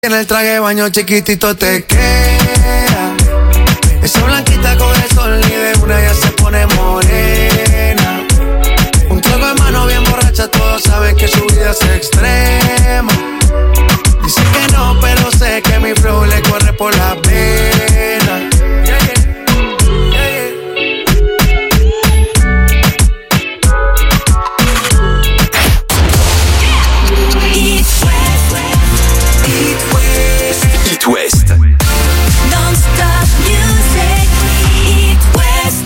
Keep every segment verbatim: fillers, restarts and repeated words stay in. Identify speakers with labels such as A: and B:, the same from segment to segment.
A: En el traje de baño chiquitito te queda. Esa blanquita con el sol y de una ya se pone morena. Un trago de mano bien borracha, todos saben que su vida es extrema. Dice que no, pero sé que mi flow le corre por la pena. Yeah, yeah.
B: It West.
C: Non-stop music. It West.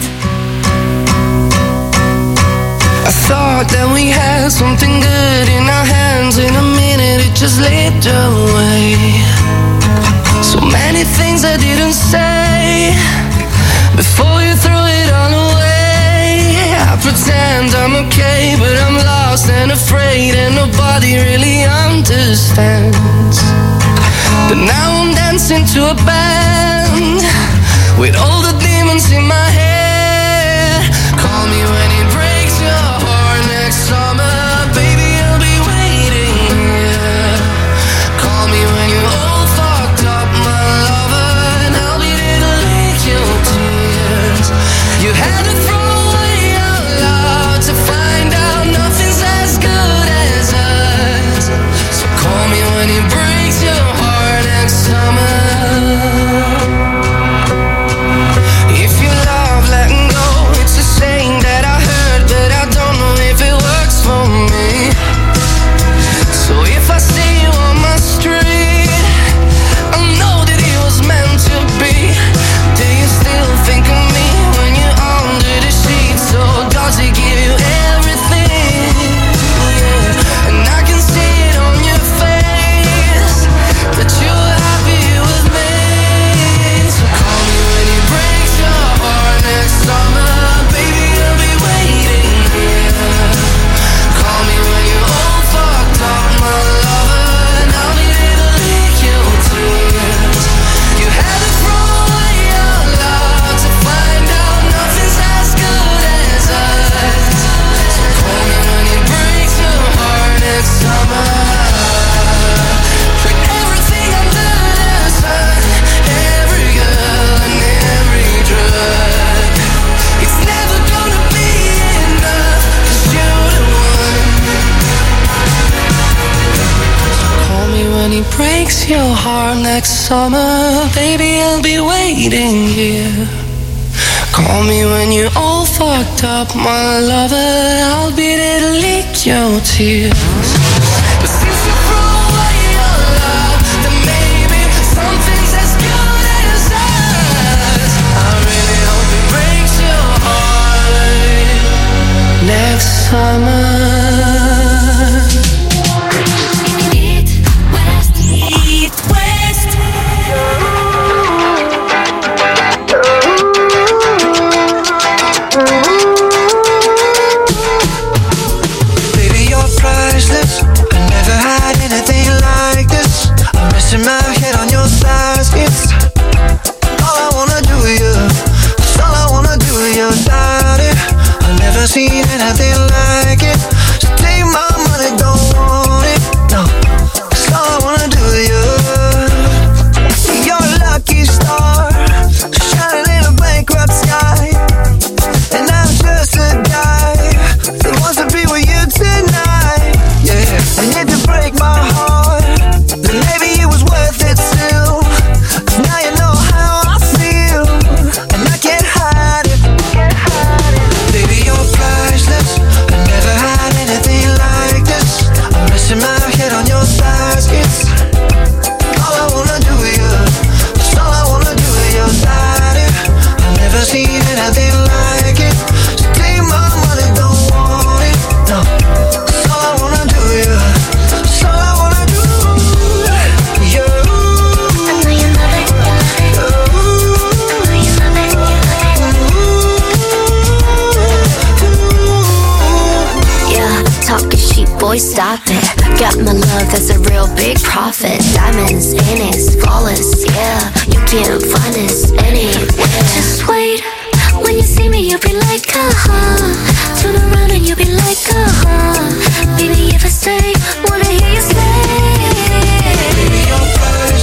D: I thought that we had something good in our hands. In a minute it just slipped away. So many things I didn't say before you threw it all away. I pretend I'm okay, but I'm lost and afraid, and nobody really understands. But now I'm dancing to a band with all the demons in my head. Call me when it breaks your heart next summer, baby, I'll be waiting here. Call me when you're all fucked up, my lover, and I'll be there to lick your tears. You had to throw away your love to find out nothing's as good as us. So call me when it breaks your heart next summer. If you love letting go, it's a saying that I heard, but I don't know if it works for me. So if I see you on my street, I know that it was meant to be. Do you still think of me when you're under the sheets? Or does it give you everything? Yeah. And I can see it on your face that you're happy with me. So call me when it breaks your heart next summer, baby, I'll be waiting here. Call me when you're all fucked up, my lover, and I'll be there to lick your tears. You had to throw away your love to find out nothing's as good as us. So call me when it breaks your heart next summer. With everything under the sun, every girl and every drug, it's never gonna be enough, 'cause you're the one. So call me when it breaks your heart next summer, baby, I'll be waiting here. Call me when you're all fucked up, my lover, I'll be there to lick your tears. But since you threw away your love, then maybe something's as good as us. I really hope it breaks your heart next summer.
C: It West. It West.
D: Baby, you're priceless. I never had anything like this. I'm resting my head on your thighs. It's all I wanna do, yeah. It's all I wanna do, yeah, daddy. I've never seen anything like it. So take my money, don't want it. No, it's all I wanna do, yeah. You're a lucky star, shining in a bankrupt sky. And I'm just a guy that wants to be with you tonight, yeah. And if you break my heart, then maybe it was worth it still. 'Cause now you know how I feel, and I can't hide it. Baby, you're priceless. I never had anything like this. I'm resting my head on your thighs. It's all I wanna do, yeah. It's all I wanna do, yeah, daddy. I've never seen anything like it. So take my money, don't want it. No, it's all I wanna do, yeah. It's all I wanna do, yeah.
C: I know you love it. I know you love it. Yeah, talking sheep, boy, stop it. Got my love, that's a real big profit. Diamonds in it, flawless, yeah. You can't find this anywhere. Just wait, when you see me, you'll be like, uh-huh. Turn around and you'll be like, uh-huh. Baby, if I stay, wanna hear you say.
D: Baby, you're priceless.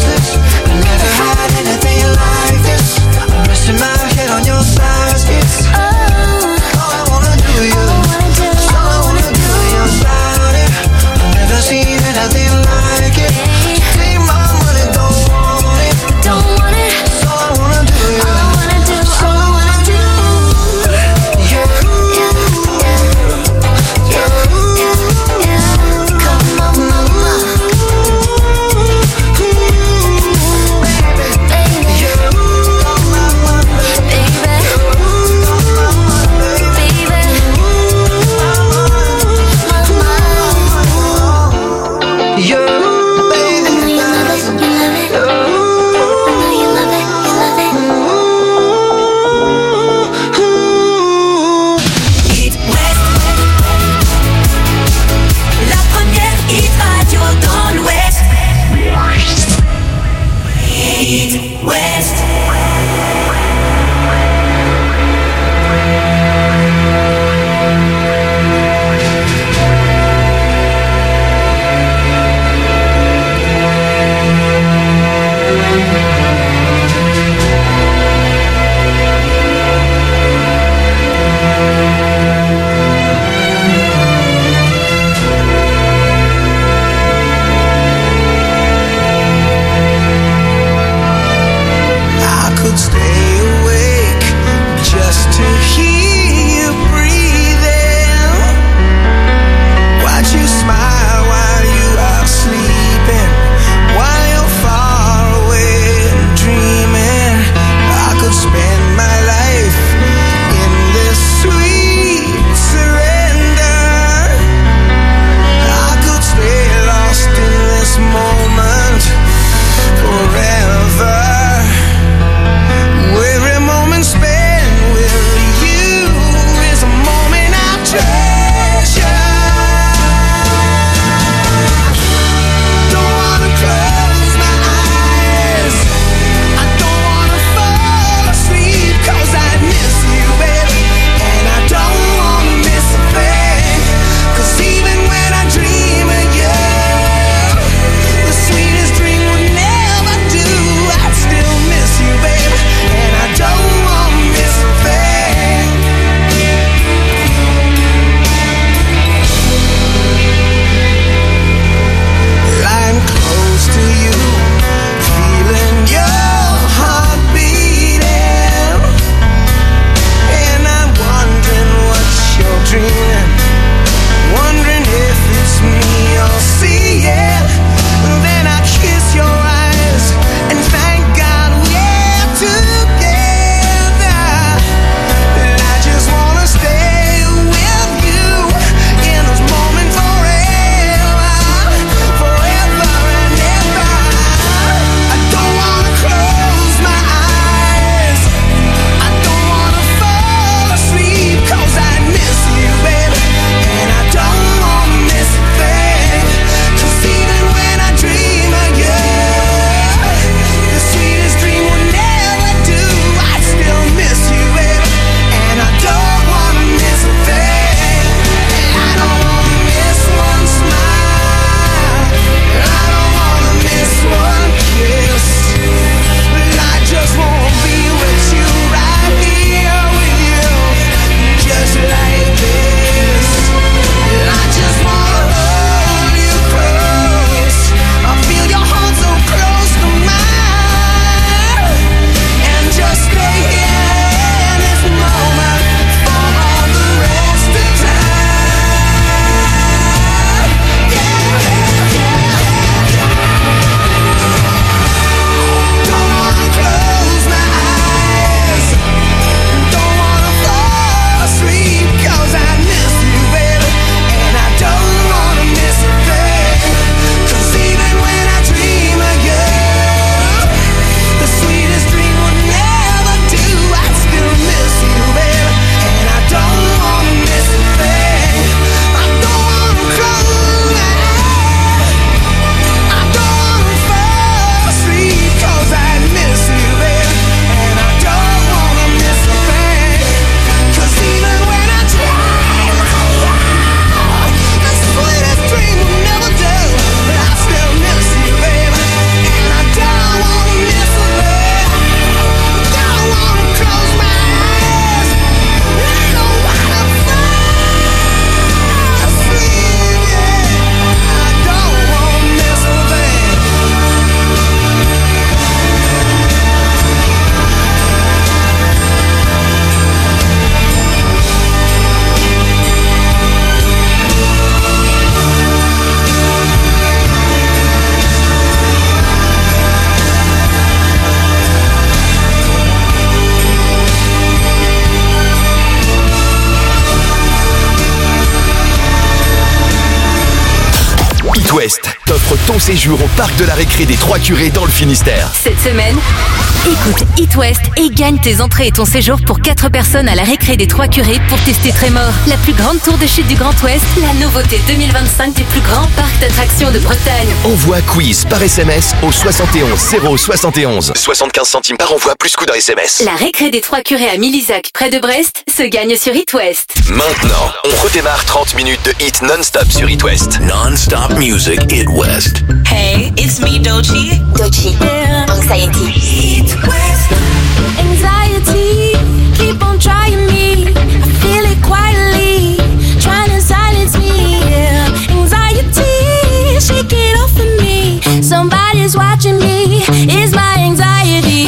B: séjour au parc de la récré des Trois Curés dans le Finistère.
E: Cette semaine, écoute It West et gagne tes entrées et ton séjour pour quatre personnes à la récré des Trois Curés pour tester Trémor, la plus grande tour de chute du Grand Ouest, la nouveauté deux mille vingt-cinq du plus grand parc d'attractions de Bretagne.
B: Envoie quiz par S M S au soixante et onze zéro soixante et onze. soixante-quinze centimes par envoi plus coût d'un S M S.
E: La récré des Trois Curés à Milizac, près de Brest, se gagne sur It West.
B: Maintenant, on redémarre trente minutes de hit non-stop sur It West. Non-stop music, It West.
F: Hey, it's me, Doechii.
C: Doechii, yeah. Anxiety.
F: It West.
G: Anxiety, keep on trying me. I feel it quietly, trying to silence me. Yeah. Anxiety, shake it off of me. Somebody's watching me. It's my anxiety.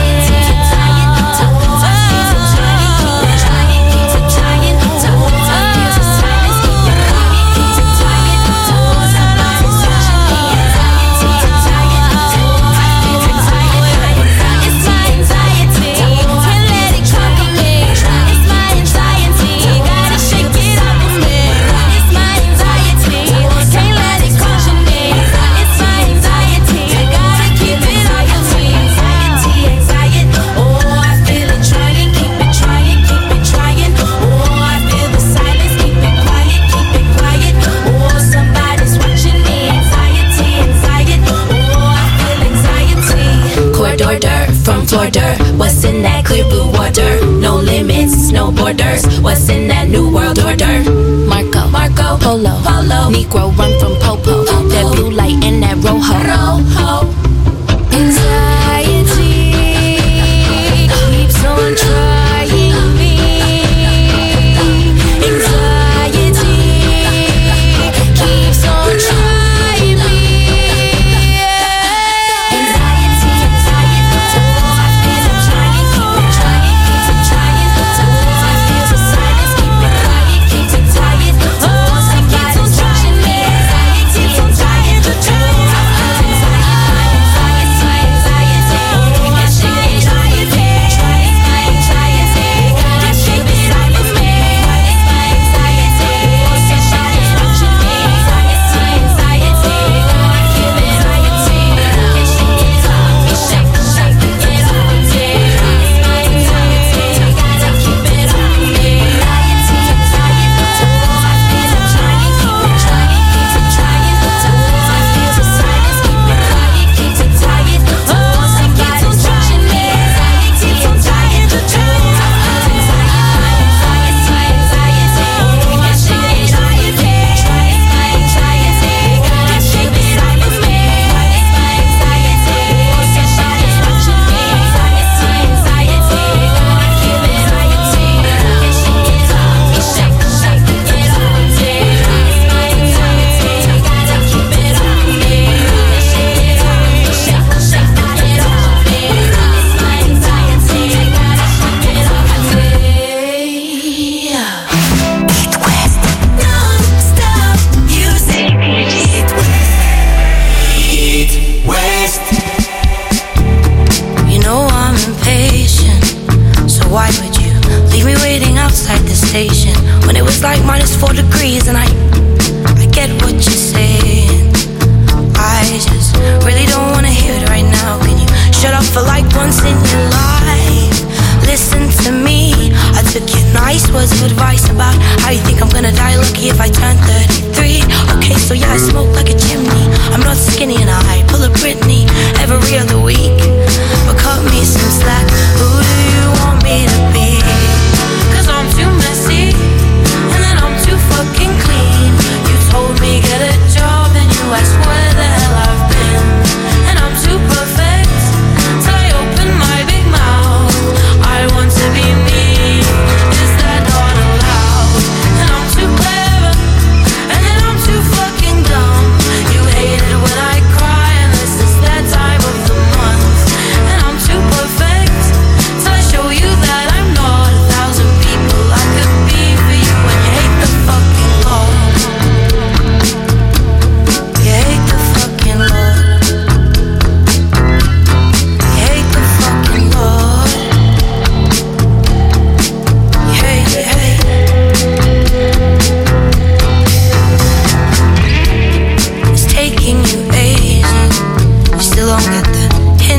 H: From Florida, what's in that clear blue water? No limits, no borders. What's in that new world order? Marco, Marco, Polo, Polo. Negro run from Popo. Popo. That blue light and that Rojo. Rojo.
G: Anxiety keeps on trying me. Anxiety keeps on trying me.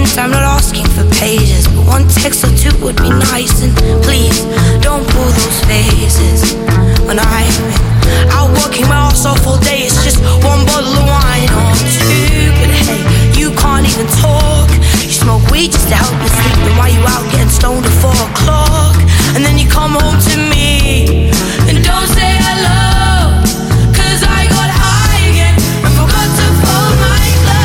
G: patience, I'm not asking for pages, but one text or two would be nice. And please, don't pull those faces. When I've been out working my ass off all day, it's just one bottle of wine or two. But hey, you can't even talk. You smoke weed just to help you sleep. Then why you out getting stoned at four o'clock? And then you come home to me and don't say hello, 'cause I got high again and forgot to fold my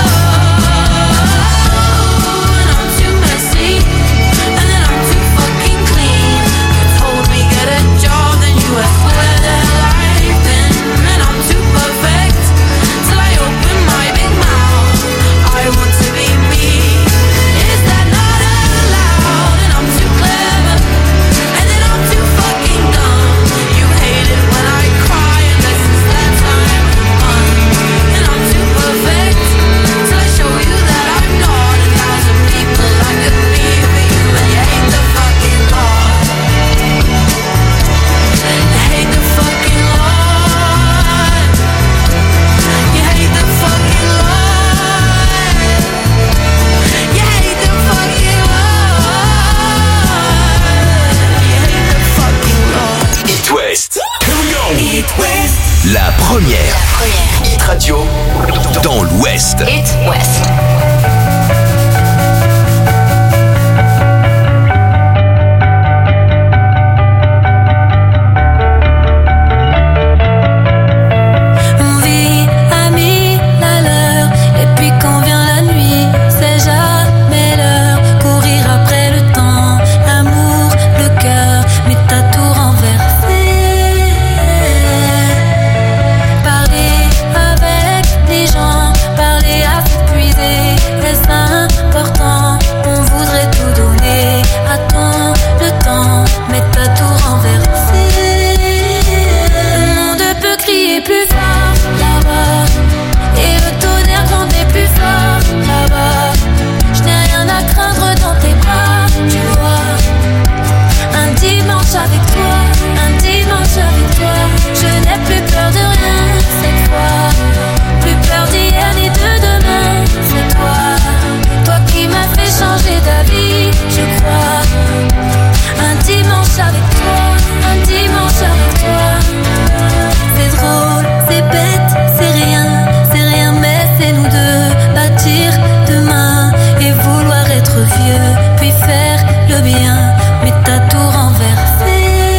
G: clothes. And I'm too messy, and then I'm too fucking clean. You told me get a job, then you asked where the life been. And I'm too perfect till I open my big mouth. I want to be me. Is that not allowed? And I'm too clever, and then I'm too fucking dumb. You hate it when I cry, unless it's that time of month. And I'm too perfect till I show you that I'm not. A thousand people I could be for you, and you hate the fucking Lord. You hate the fucking Lord. You hate the fucking Lord. You hate the fucking Lord. You hate the fucking Lord.
B: It West.
G: It West.
B: La première. Hit Radio dans l'Ouest.
E: It West.
G: On vit à mille à l'heure, et puis quand vient la nuit, c'est jamais l'heure. Courir après le temps, l'amour, le cœur, mais t'as tout renversé. Parler avec les gens, parler à s'épuiser, est-ce important? On voudrait tout donner, attends le temps, mais t'as tout renversé. Le monde peut crier plus fort là-bas, et le tonnerre gronder plus fort là-bas. Je n'ai rien à craindre dans tes bras, tu vois. Un dimanche avec toi, un dimanche avec toi. Je n'ai plus peur de rien cette fois. Plus peur d'hier ni de demain, c'est toi. Toi qui m'as fait changer d'avis, je crois. Un dimanche avec toi, un dimanche avec toi. C'est drôle, c'est bête, c'est rien, c'est rien, mais c'est nous deux. Bâtir demain et vouloir être vieux, puis faire le bien, mais t'as tout renversé.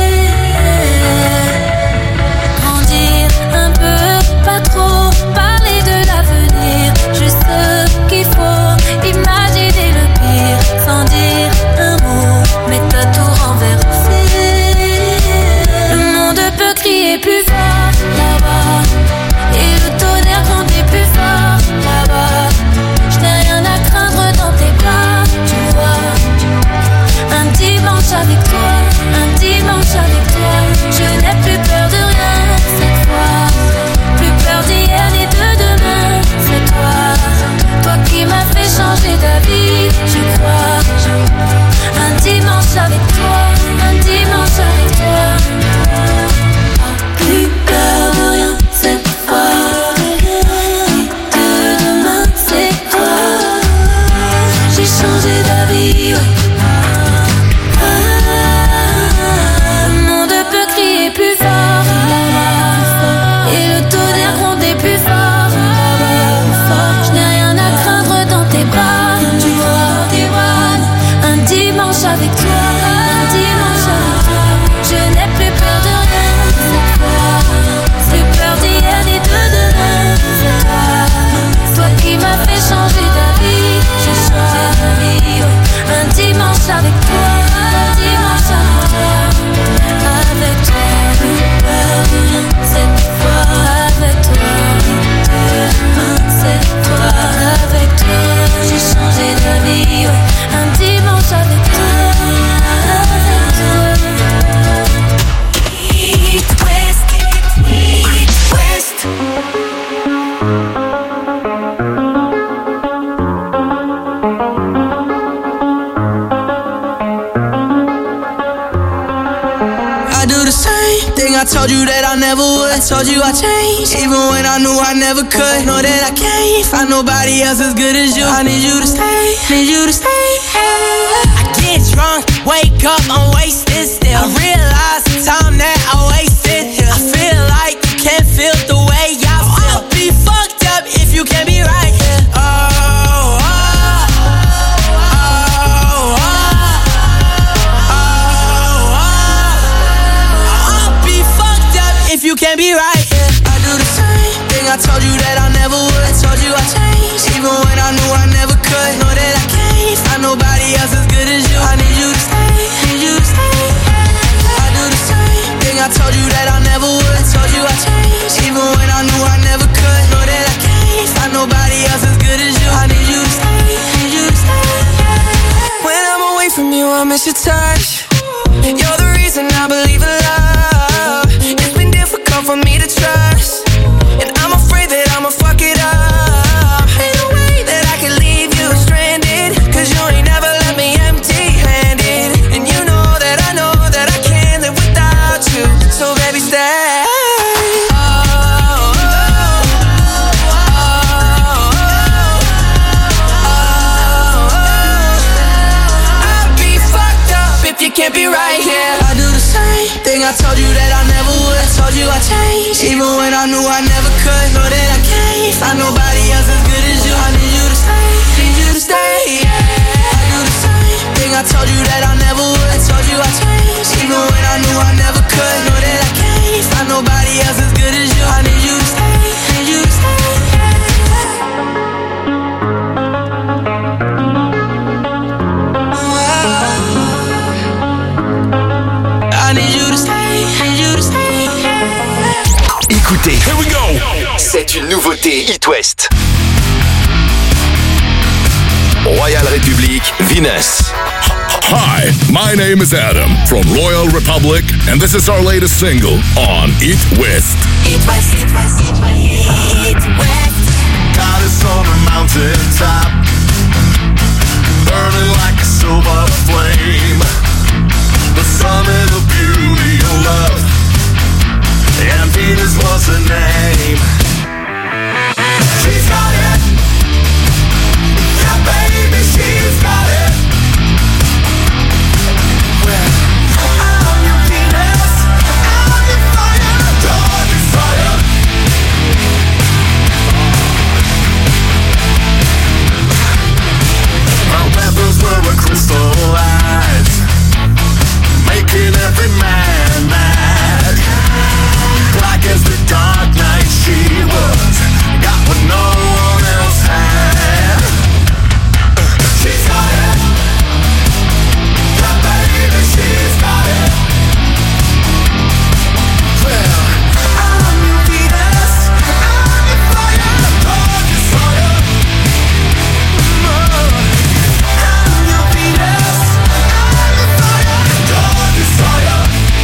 G: Grandir un peu, pas trop, parler de l'avenir, juste ce qu'il faut, imaginer le pire, sans dire un mot, mais t'as tout renversé. Le monde peut crier plus fort là-bas, et le tonnerre gronder plus fort là-bas. Je n'ai rien à craindre dans tes bras, tu vois. Un dimanche avec toi, un dimanche avec toi. Je n'ai plus peur de rien cette fois. Plus peur d'hier ni de demain, c'est toi. Toi qui m'as fait changer d'avis, je crois. Un dimanche avec toi, un dimanche avec toi. Plus peur de rien cette fois. De demain, c'est toi. J'ai changé d'avis, ouais. Le monde peut crier plus fort là-bas, et le tonnerre gronder plus fort là-bas. Je n'ai rien à craindre dans tes bras, tu vois. Un dimanche avec toi, un dimanche avec toi. Je n'ai plus peur de rien cette fois. Plus peur d'hier ni de demain, c'est toi. Toi qui m'as fait changer d'avis, je choisis un dimanche.
I: told you that I never would. I told you I changed, even when I knew I never could. Know that I can't find nobody else as good as you. I need you to stay, need you to stay. I get drunk, wake up, I'm wasted still. I realize the time that I wasted here. I feel like you can't feel the way I feel. I'll be fucked up if you can't be right here. Oh, oh, oh, oh, oh, oh. I'll be fucked up if you can't be right here. I do the same thing I told you that I never would. I told you I changed, even when I knew I never could. Know that I can't find nobody else as good as you. I need you to stay, need you to stay. I do the same thing I told you that I never would. I told you I changed, even when I knew I never could. Know that I can't find nobody else as good as you. I need you to stay, need you to stay. When I'm away from you, I miss your touch. You're the reason I believe in love. It's been difficult for me to trust, and I'm afraid that I'ma fuck it up. Ain't no way that I can leave you stranded, cause you ain't never left me empty-handed. And you know that I know that I can't live without you. So baby, stay. Oh, oh, oh, oh, oh. I'll be fucked up if you can't be right here. I do the same thing I told you that I never would. I told you I changed, even when I knew I never could. Know that I can't find nobody else as good as you. I need you to stay, need you to stay. I do the same thing I told you that I never would. I told you I changed, even when I knew I never could. Know that I can't find nobody else as good as you. I need you to stay, need you to stay. I need you to stay, need you to stay.
B: Écoutez, here we go. C'est une nouveauté It West. Royal Republic, Venus.
J: Hi, my name is Adam from Royal Republic, and this is our latest single on It West.
K: It West, It West, It West, It West.
L: God is on a mountain top, burning like a silver flame. The summit of beauty and love, and Venus was her name. She's got it, yeah baby, she's got it. Well, I'm your Venus, I'm your fire, your desire. Our weapons were crystallized, making every man mad. Black as the dark night she was, got what no one else had. She's got it, yeah baby, she's got it. Well, I'm your Venus, I'm your fire, your desire. I'm your Venus, I'm your fire, your desire.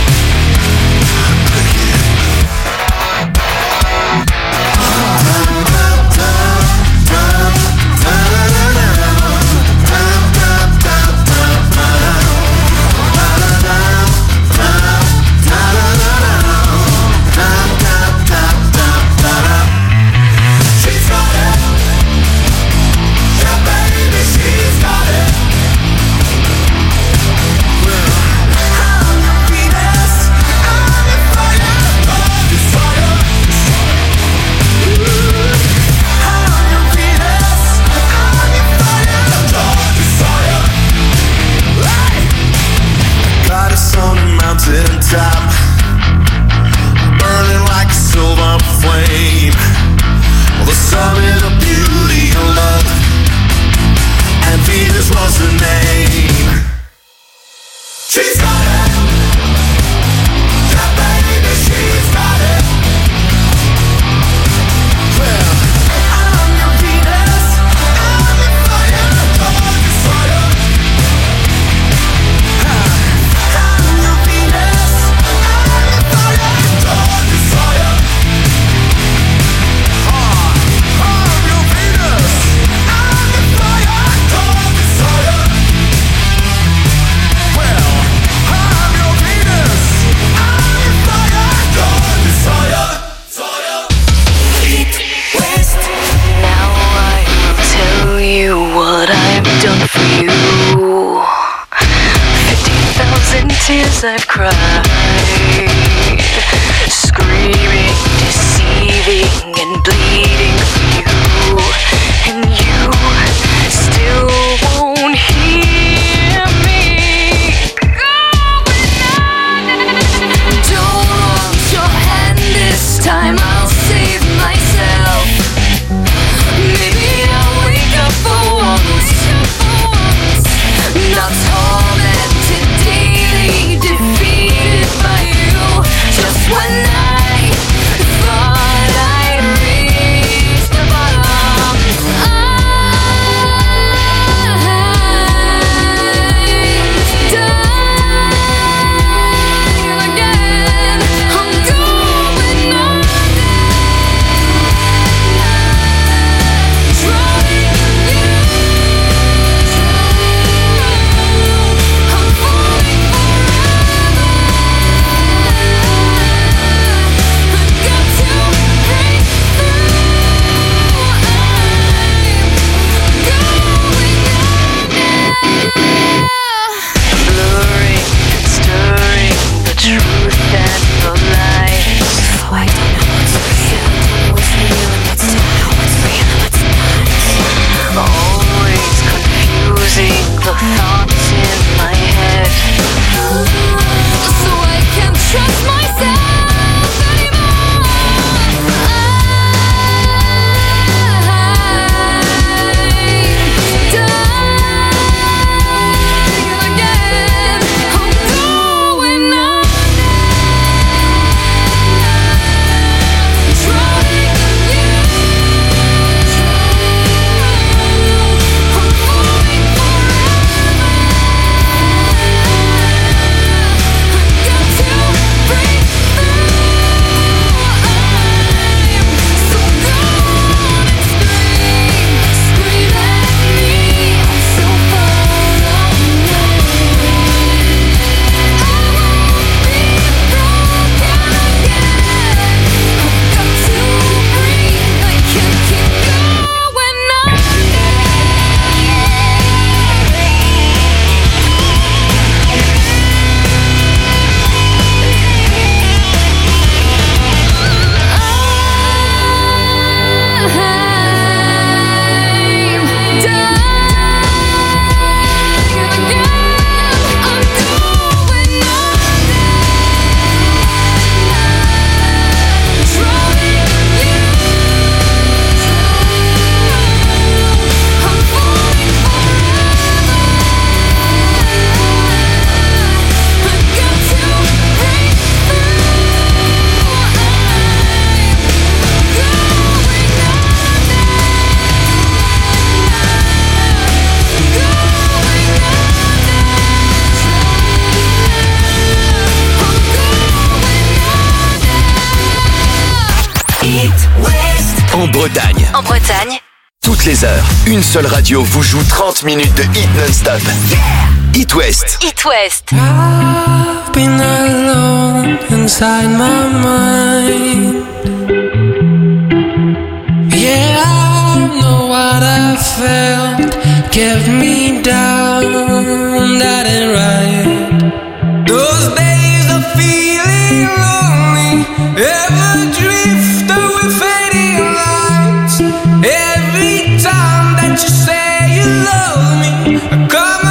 L: She's got it, yeah baby, she's got it. Well, I'm your Venus, I'm your fire, your desire. I'm your Venus, I'm your fire, your desire. Hey! Got us on a mountain top, burning like a silver flame. The summit of beauty and love, and Venus was her name. She's got it, yeah baby, she's got it. Well, I'm your Venus, I'm your fire, your desire. I'm your Venus, I'm your fire, your desire. I'm your Venus, I'm your fire, your desire.
M: times I've cried, screaming, deceiving, and bleeding for you, and you still won't hear me. Don't want your hand this time, I'll save myself. Maybe I'll wake up for once, not tormented daily, defeated by you. Just when I thought I'd reached the bottom, I'm dying again. I'm going under, drowning you. I'm falling forever. I've got to break through. I'm blurring and stirring the truth and the lies. Oh, I don't know what's real, what's real and what's not, what's real and what's not. Always confusing the thoughts in my head, so I can't trust myself anymore. I'm dying again. I'm going under, drowning you. I'm falling forever. I've got to break through. I'm so gone and scream, scream at me. I'm so far away. I won't be broken again. I've got to breathe. I can't keep going on. I'm dying again. I'm going under, drowning you. I'm falling forever. I've got to break
B: En Bretagne,
E: En Bretagne,
B: toutes les heures, une seule radio vous joue trente minutes de hit non-stop. It West.
E: It West.
I: I've been alone inside my mind. Yeah, I know what I felt kept me down, that ain't right. Those days of feeling lonely, ever drift away fading lights. Every time that you say you love me, I come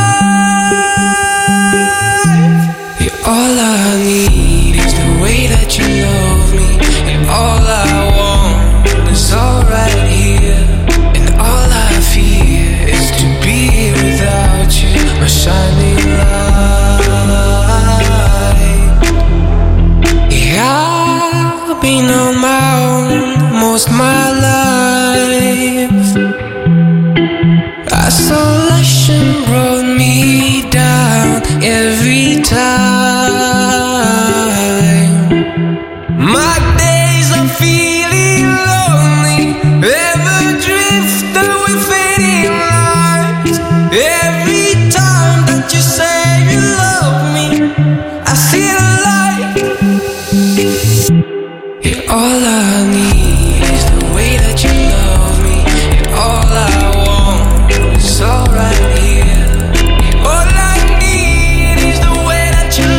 I: alive. Yeah, all I need is the way that you love me, and all I want is all right here, and all I fear is to be here without you, my shining light. Yeah, I've been on my own most my life. Isolation brought me down every time. My days of feeling lonely, ever drift away fading lights. Every time that you say you love me, I see the light. Yeah, all I need is the way that you love me, and all I want is all right here. Yeah, all I need is the way that you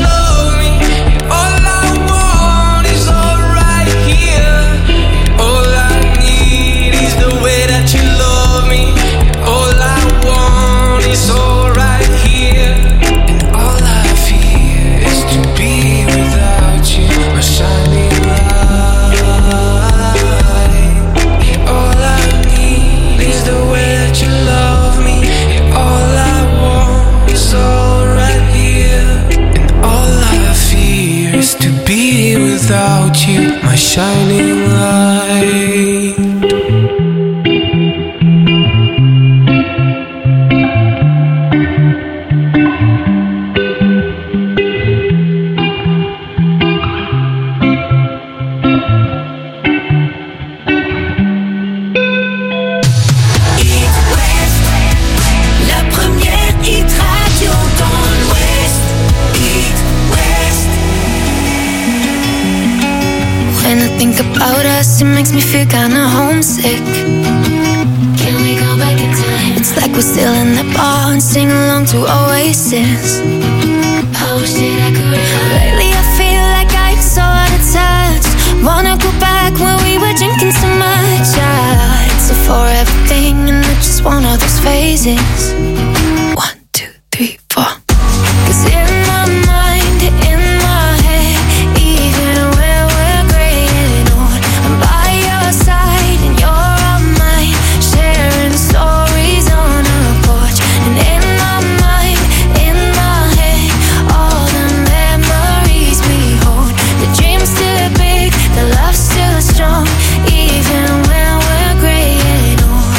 G: think about us, it makes me feel kinda homesick. Can we go back in time? It's like we're still in the bar and sing along to Oasis. I wish that I could. Lately I feel like I'm so out of touch. Wanna go back when we were drinking so much. Yeah, it's a forever thing and I just want all those phases. One, two, three, four. Cause in my mind, in my head, even when we're graying old, I'm by your side and you're on mine, sharing stories on a porch. And in my mind, in my head, all the memories we hold. The dream's still big, the love's still strong, even when we're graying old.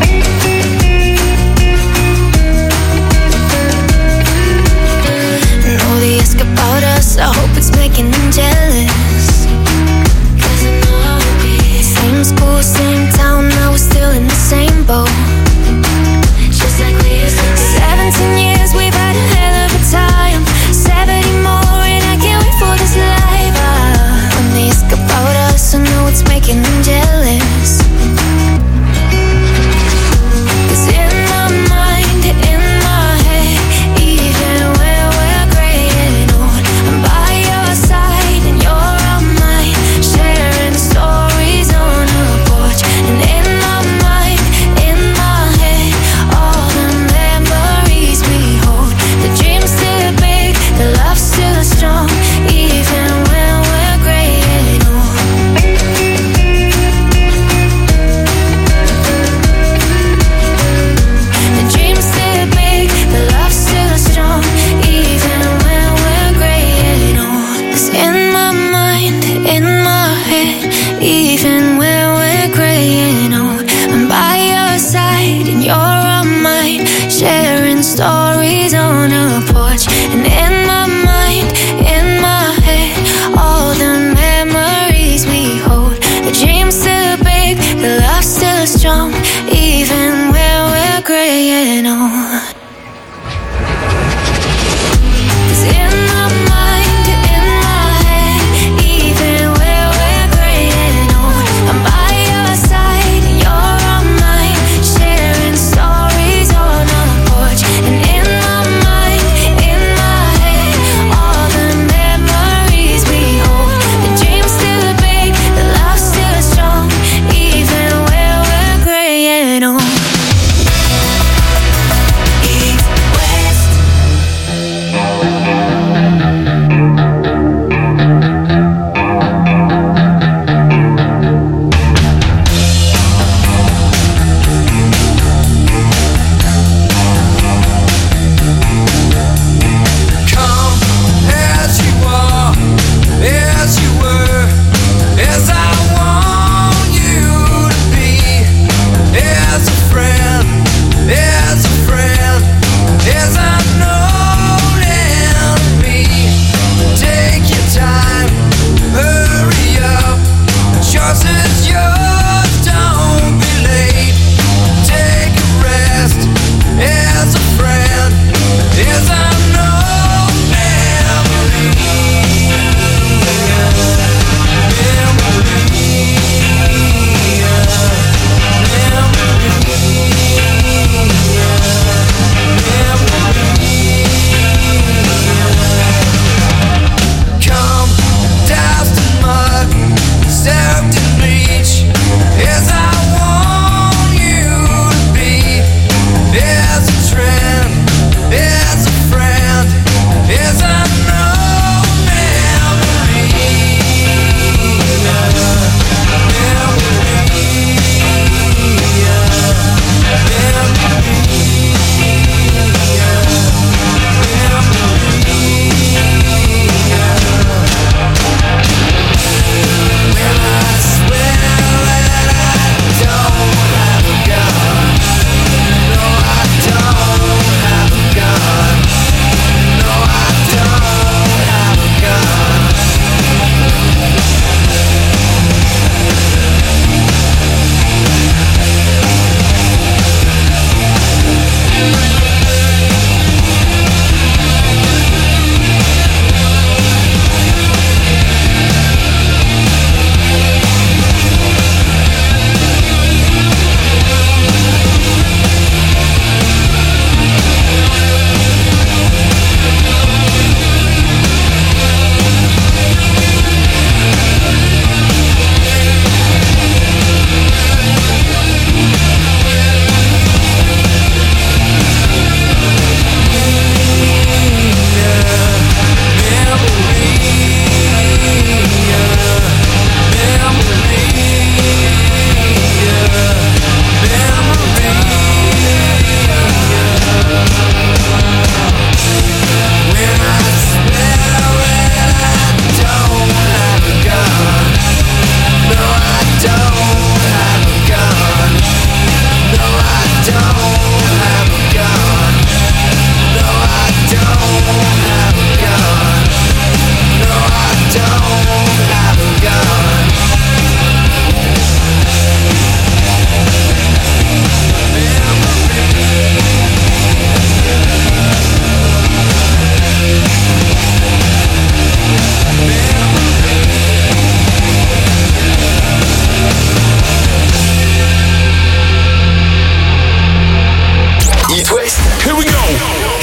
G: And all they ask about us, I hope it's making them jealous. Cause I know how it be. Same school, same town, now we're still in the same boat. Just like we used to be. Seventeen years, we've had a hell of a time. Seventy more and I can't wait for this life. Ah, when they ask about us, I know it's making them jealous. Cause in my mind, in my head, even when we're graying old, I'm by your side and you're on mine, sharing stories on a porch. And in my mind, in my head, all the memories we hold. The dream's still big, the love's still strong, even when we're graying old. The dream's still big, the love's still strong, even when we're graying old. 'Cause in my mind, in my head, even when we're graying old, I'm by your side and you're on mine, sharing stories on a porch. And in my mind, in my head, all the memories we hold. The dream's still big, the love's still strong, even when we're graying old. 'Cause in my mind, in my head, even when we're graying old, I'm by your side and you're on mine, sharing stories on a porch. And in my mind, in my head,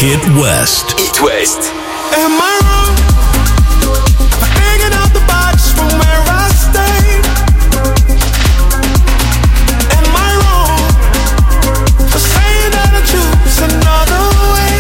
J: Hit West.
B: Hit West.
L: Am I wrong for thinking out the box from where I stayed? Am I wrong for saying that I choose another way?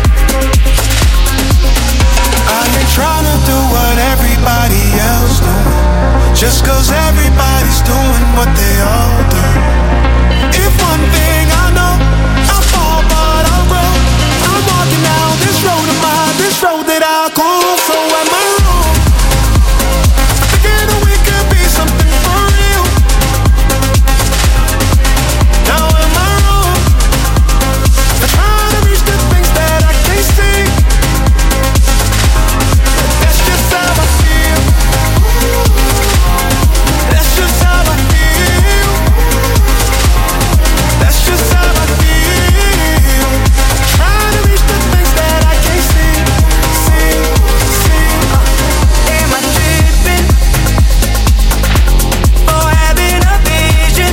L: I ain't trying to do what everybody else doing, just cause everybody's doing what they all do. If one thing I know, I fall but I grow. I'm walking down this road of mine, this road that I call. So am I wrong for thinking that we could be something for real? Now am I wrong for trying to reach the things that I can't see? That's just how I feel. That's just how I feel. That's just how I feel. Trying to reach the things that I can't see, see, see. Am I tripping or having a vision?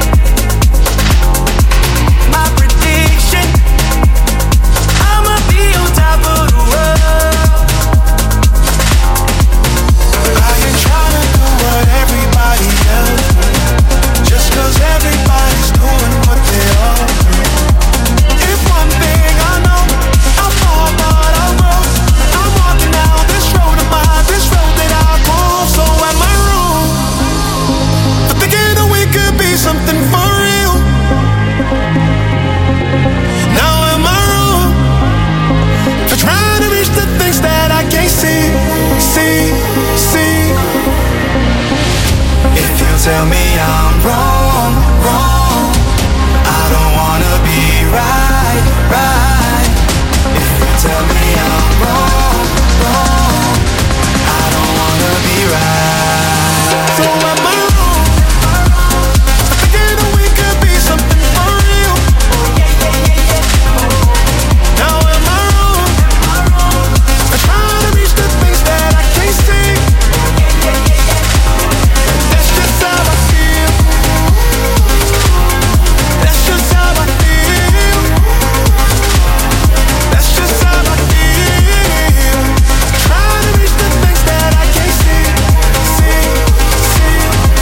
L: My prediction, I'ma be on top of the world. I ain't trying to do what everybody else does, just cause everybody's doing what they all do. If one thing I know, I fall but I grow. I'm walking down this road of mine, this road that I call. So am I wrong for thinking that we could be something for real? Now am I wrong for trying to reach the things that I can't see, see, see? If you tell me I'm wrong, wrong, I don't wanna be right, right. If you tell me I'm wrong, wrong, I don't wanna be right. So am I wrong for thinking that we could be something for real? Now am I wrong for trying to reach the things that I can't see? That's just how I feel. That's just how I feel. That's just how I feel. Trying to reach the things that I can't see, see, see.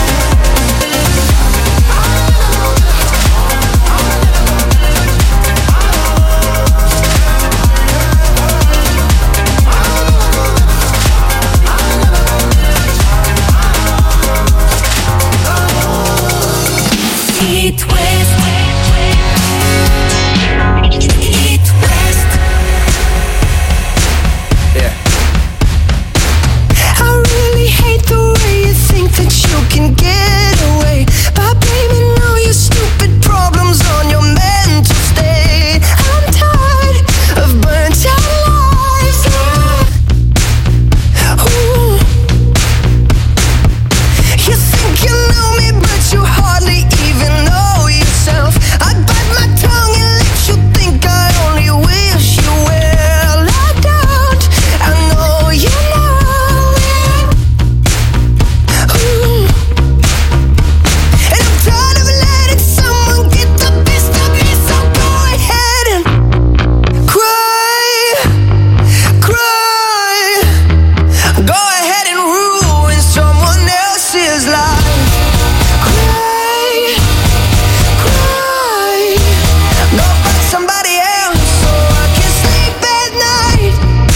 H: Hit West. Hit West.
D: I really hate the way you think that you can get away by blaming all your stupid problems on your mental state. I'm tired of burnt out lives. Ooh. You think you know me, but you hardly even know yourself. I bite my tongue and let you think I only wish you well. I don't, I know you know it. Ooh. And I'm tired of letting someone get the best of me, so go ahead and cry, cry. Go ahead and ruin someone else's life. Cry, cry. Go find somebody else so I can sleep at night.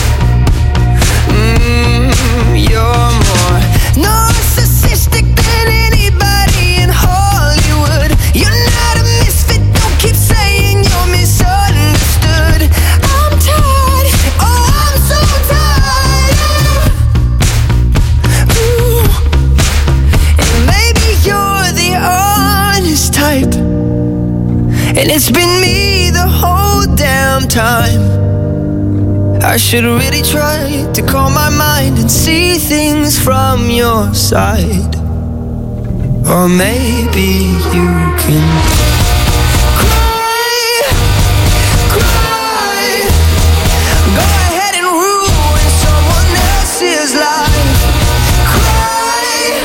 D: Mm, you're more narcissistic than anybody in Hollywood. You're not a misfit, don't keep saying you're misunderstood. I'm tired, oh I'm so tired. Ooh. And maybe you're the honest type, and it's been me the whole damn time. I should really try to calm my mind and see things from your side. Or maybe you can cry, cry. Go ahead and ruin someone else's life. Cry,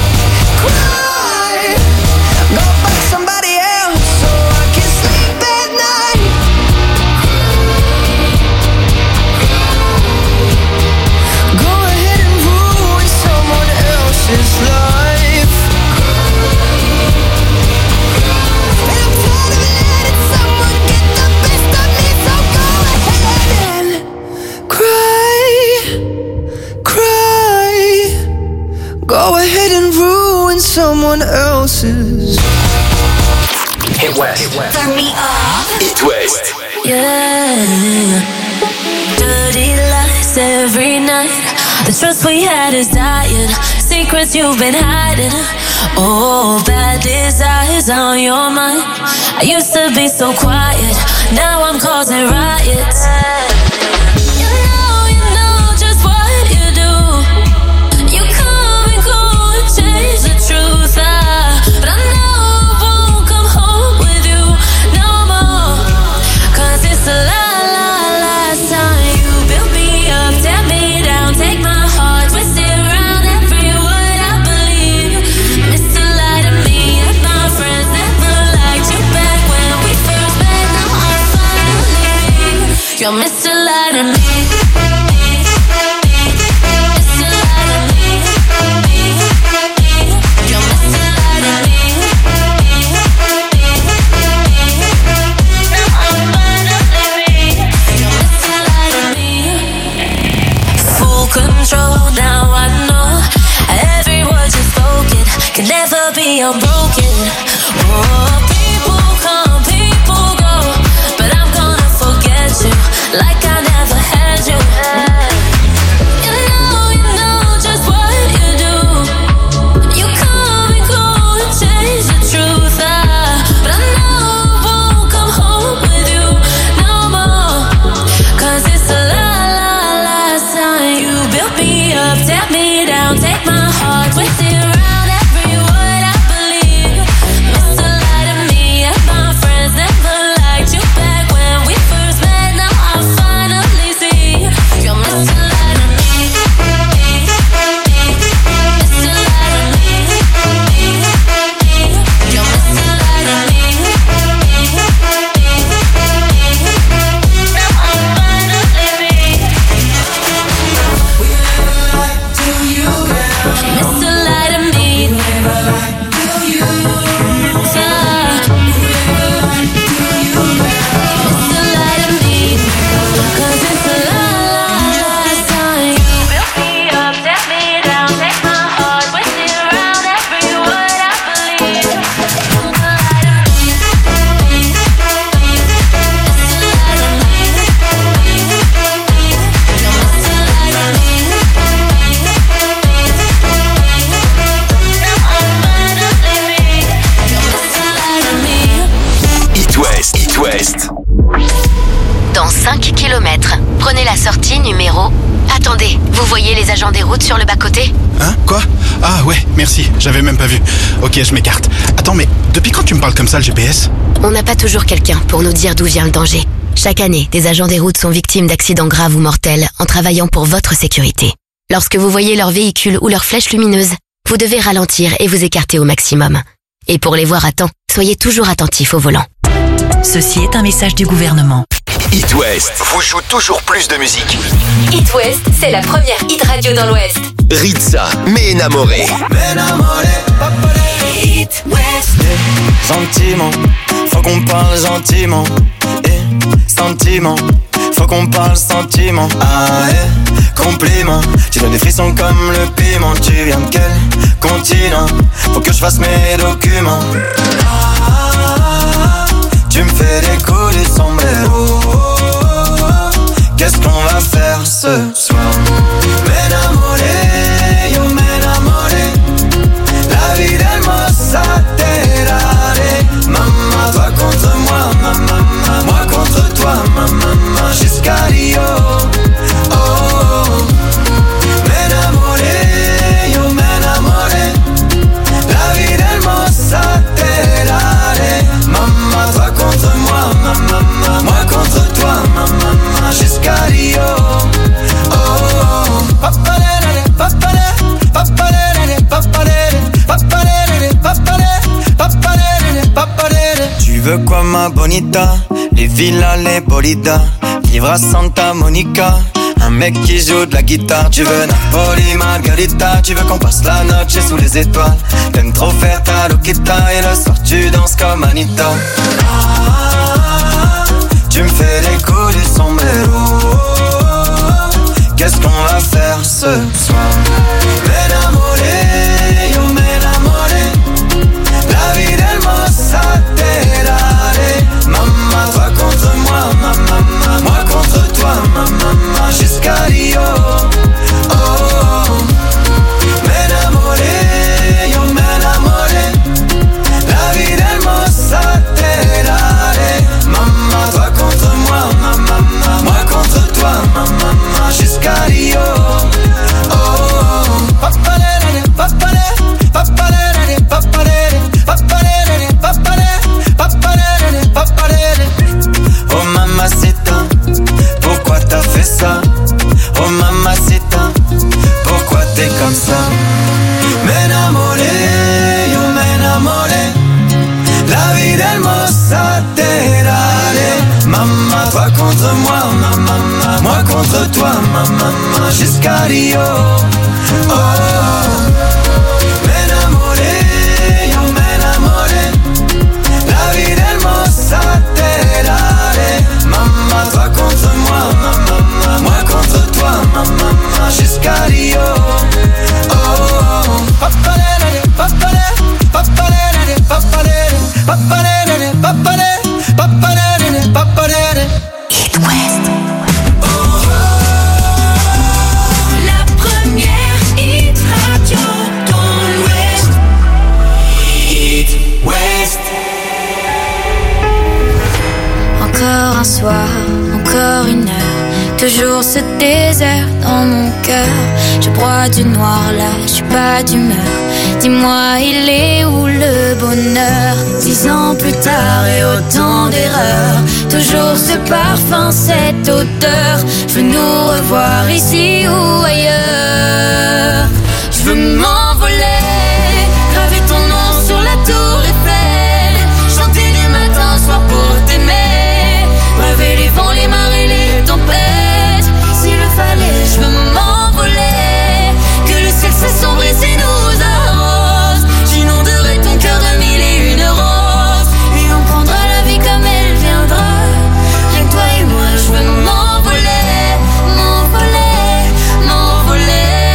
D: cry. Go find somebody else so I can sleep at night.
N: anyone else's.
B: Hit West.
K: Turn me up.
B: Hit West.
H: Yeah. Dirty lies every night. The trust we had is dying. Secrets you've been hiding. Oh, bad desires on your mind. I used to be so quiet. Now I'm causing riots. You know, you know just what you do. You come and go and change the truth. I, but I know I won't come home with you no more. Cause it's a lie, lie, last time. You built me up, tear me down, take my heart, twist it around every word I believe. Mister Lie to me and my friends never liked you back when we first met. Now I finally see you're Mister Lie to me. Control, now I know every word you've spoken can never be unbroken. Oh, people come, people go, but I'm gonna forget you like I never had you. You know, you know just what you do. You come and go and change the truth. I, but I know I won't come home with you no more. Cause it's a lie, lie, last time. You built me up, tear me down, take my heart, twist it around every word I believe. Mister Lie to me and my friends never liked you back when we first met. Now I finally see you're Mister Lie to me. Mister Lie to me. You're Mister Lie to me. Now I finally see. Mister Lie to me. Never lied to you. Mister Lie to me. Cause it's a lie, last time. You built me up, set me down, take my heart, twist it around every word I believe. Mister Lie to me. Mister Lie to me. You're Mister Lie to me.
B: Hit West. Hit West.
E: Dans cinq kilomètres, prenez la sortie numéro... Attendez, vous voyez les agents des routes sur le bas-côté?
O: Hein? Quoi? Ah ouais, merci, j'avais même pas vu. Ok, je m'écarte. Attends, mais depuis quand tu me parles comme ça, le G P S?
E: On n'a pas toujours quelqu'un pour nous dire d'où vient le danger. Chaque année, des agents des routes sont victimes d'accidents graves ou mortels en travaillant pour votre sécurité. Lorsque vous voyez leur véhicule ou leur flèche lumineuse, vous devez ralentir et vous écarter au maximum. Et pour les voir à temps, soyez toujours attentifs au volant.
P: Ceci est un message du gouvernement.
B: Hit West vous joue toujours plus de musique.
E: Hit West, c'est la première hit radio dans l'Ouest.
B: Ritza, Me Enamoré.
D: Hit West. Gentiment, faut qu'on parle gentiment. Eh, sentiment, faut qu'on parle sentiment. Ah eh, compliment. Tu donnes des frissons comme le piment. Tu viens de quel continent? Faut que je fasse mes documents. Ah, tu me fais des coups du sombrero. Qu'est-ce qu'on va faire ce soir? M'enamoré, yo m'enamoré. La vie hermosa te daré. Maman, toi contre moi, maman, moi contre toi, maman, jusqu'à Rio. Oh, oh. M'enamoré, yo m'enamoré. La vie hermosa te daré. Maman, toi contre moi, maman, moi contre toi, maman, jusqu'à Rio. Oh, oh. Papalere, papalere, papalere, papalere, papalere, papalere, papalere, papalere. Tu veux quoi ma bonita? Les villas, les bolidas, vivre à Santa Monica. Un mec qui joue de la guitare. Tu veux Napoli, Margarita. Tu veux qu'on passe la noche sous les étoiles. T'aimes trop faire ta loquita. Et le soir tu danses comme Anita. Ah, tu me fais des coups du sombrero. Qu'est-ce qu'on va faire ce soir? M'enamoré, yo m'enamoré.
A: contre toi, ma maman, jusqu'à Rio. Oh, me enamoré, yo me enamoré. La vida hermosa te daré. Maman, toi contre moi, ma maman, moi contre toi, ma maman, jusqu'à Rio. Oh, papalere, papalere, papalere, papalere, papalere, papalere, papalere, papalere.
G: It West. La première hit radio dans l'Ouest. It West.
N: Encore un soir, encore une heure, toujours ce désert dans mon cœur. Je broie du noir là, je suis pas d'humeur. Dis-moi, il est où le bonheur? Dix ans plus tard et autant d'erreurs, toujours ce parfum, cette odeur. Je veux nous revoir ici ou ailleurs. Je veux m'envoler, graver ton nom sur la tour Eiffel, chanter du matin au soir pour t'aimer, braver les vents, les marées, les tempêtes. S'il le fallait, je veux m'envoler, que le ciel s'assombrisse et nous arrose. J'inonderai ton cœur de mille et une roses, et on prendra la vie comme elle viendra. Rien que toi et moi, je veux m'envoler, m'envoler, m'envoler.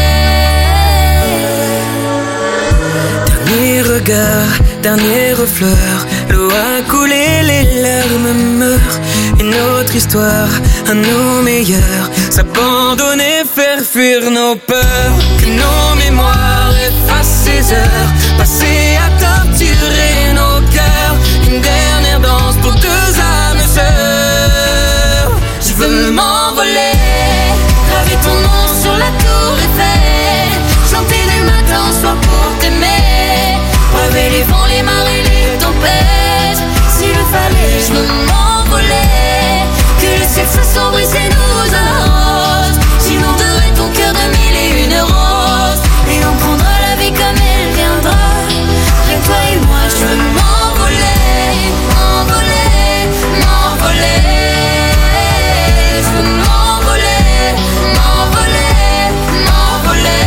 I: Dernier regard, dernière fleur, l'eau a coulé, les larmes meurent. Une autre histoire, à nos meilleurs, s'abandonner, faire fuir nos peurs. Que nos mémoires effacent ces heures passées à torturer nos cœurs. Une dernière danse pour deux âmes sœurs. Je veux m'envoler, graver ton nom sur la tour Eiffel, chanter du matin au soir pour t'aimer, braver les vents, les marées, les tempêtes. S'il le fallait, je veux m'envoler, que le ciel s'assombrisse et nous arrose. J'inonderai ton cœur de mille et une roses, et on prendra la vie comme elle viendra. Rien que toi et moi, je veux m'envoler, m'envoler, m'envoler. Je veux m'envoler, m'envoler, m'envoler.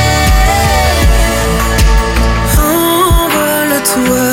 I: Envole-toi,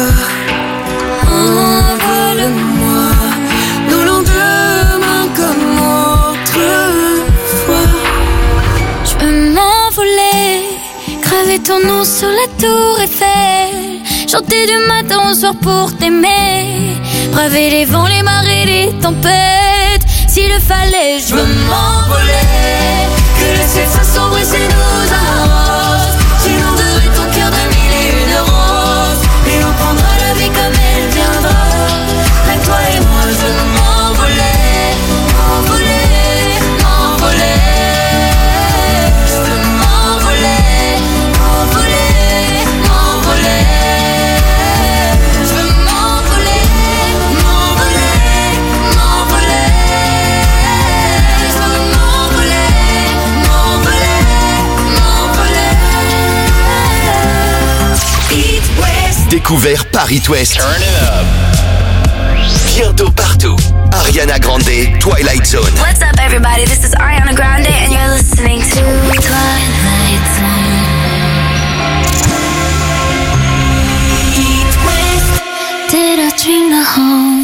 I: envole-moi, nos lendemains comme autrefois.
N: Je veux m'envoler, graver ton nom sur la tour Eiffel, chanter du matin au soir pour t'aimer, braver les vents, les marées, les tempêtes. S'il le fallait, je veux m'envoler, que le ciel s'assombrisse et nous arrose. J'inonderai ton cœur de mille et une roses, et on prendra la vie comme elle viendra. Rien que toi et moi, je veux m'envoler, m'envoler, m'envoler. Je veux m'envoler, m'envoler, m'envoler. Je veux m'envoler, m'envoler, m'envoler. Je veux m'envoler, m'envoler, m'envoler.
G: It West.
B: Découvert par It West. Turn it up. Bientôt partout. Ariana Grande, Twilight Zone.
C: What's up, everybody? This is Ariana Grande, and you're listening to Twilight Zone.
N: It West. Did I dream the whole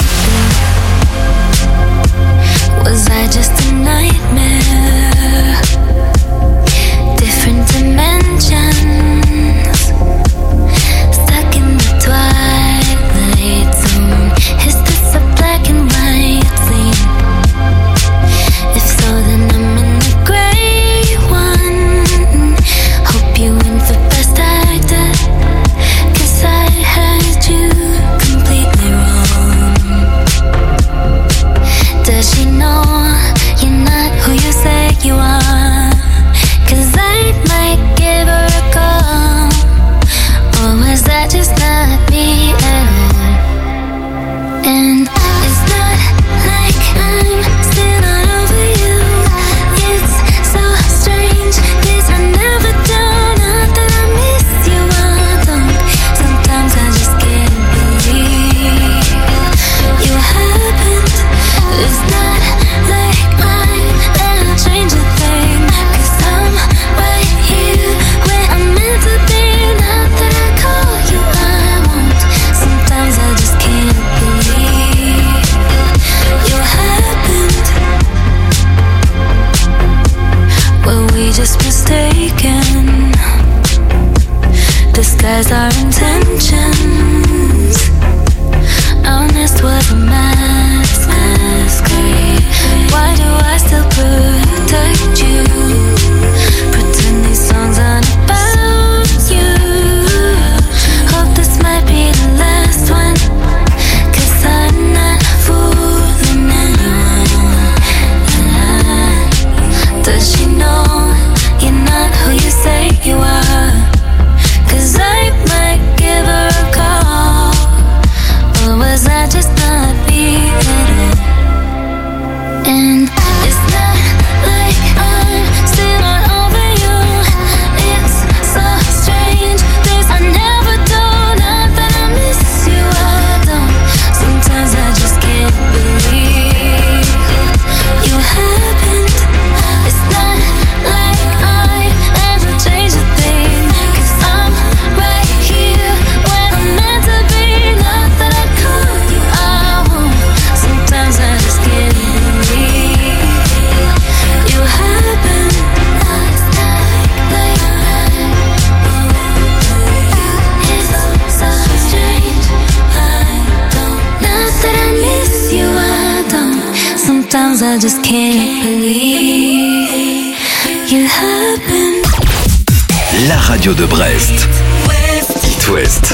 N: thing? Was I just a nightmare? Different dimensions, stuck in the twilight zone. Is this a black and white scene? If so, then was our intentions. Honest was a mask. Why do I still protect you? Pretend these songs aren't about you. Hope this might be the last one, 'cause I'm not fooling anyone. Does she know you're not who you say you are? 'Cause I might give her a call. Or was I just not being it? And it's not like I'm still not over you. It's so strange. This I never do. Not that I miss you, I don't. Sometimes I just can't believe you happened. It's not like I ever changed a thing, 'cause I'm right here where I'm meant to be. Not that I call you, I won't. Sometimes I just can't believe you happened. It's so strange. I don't. Not that I miss you, I don't. Sometimes I just can't believe you happened.
B: La radio de Brest. It West.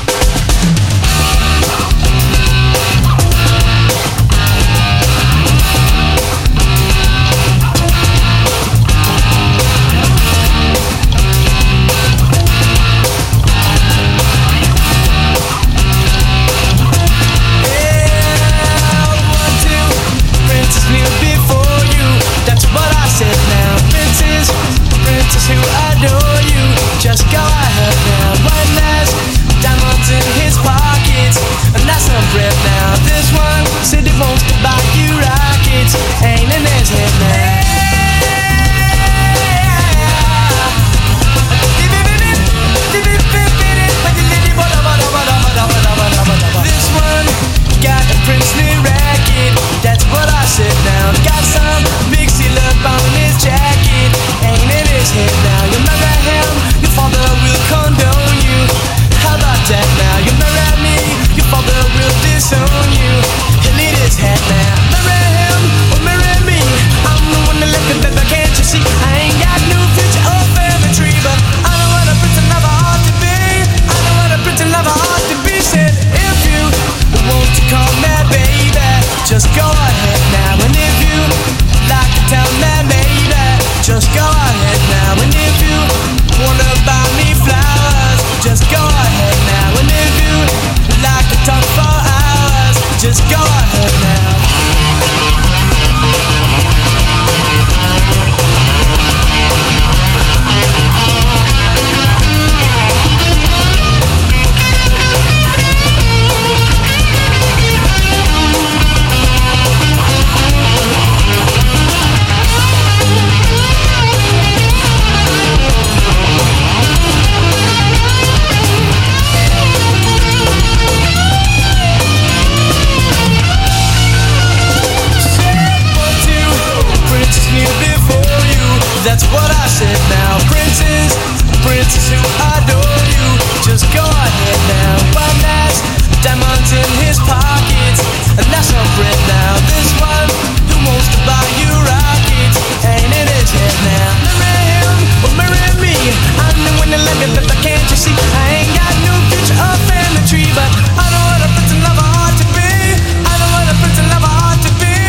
I: Who adore you, just go ahead now. One last diamonds in his pockets, and that's a breath now. This one said he wants to buy you rockets, ain't in his head now. This one got a princely racket, that's what I said now. Got some big seal up on his jacket, ain't in his head now. You marry him, your father will condone you. How about that now? You marry me, your father will disown you. He'll eat his head now. Marry him or marry me, I'm the one that left it, baby, can't you see? I ain't got no future or family tree, but I know what a prince and lover ought to be. I know what a prince and lover ought to be. Said if you want to call me baby, just go ahead now. And if you like to tell me maybe, just go ahead now. And if you wanna buy me flowers, just go ahead now. And if you like to talk for hours, just go ahead now. That's what I said now. Princes, princes who adore you, just go ahead now. One last diamonds in his pockets, and that's a friend now. This one who wants to buy you rockets, ain't in his head now. Marry him or marry me, I'm the one that left it, but can't you see? I ain't got no future or family tree, but I know what a prince and lover ought to be. I know what a prince and lover ought to be.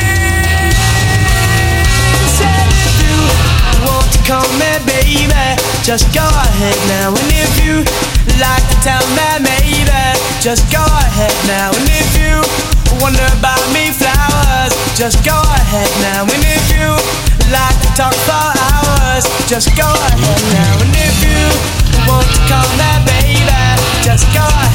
I: Said if you want to call me baby, just go ahead now. And if you like to tell me maybe, just go ahead now. And if you wonder about me flowers, just go ahead now. And if you like to talk for hours, just go ahead now. And if you want to call me baby, just go ahead.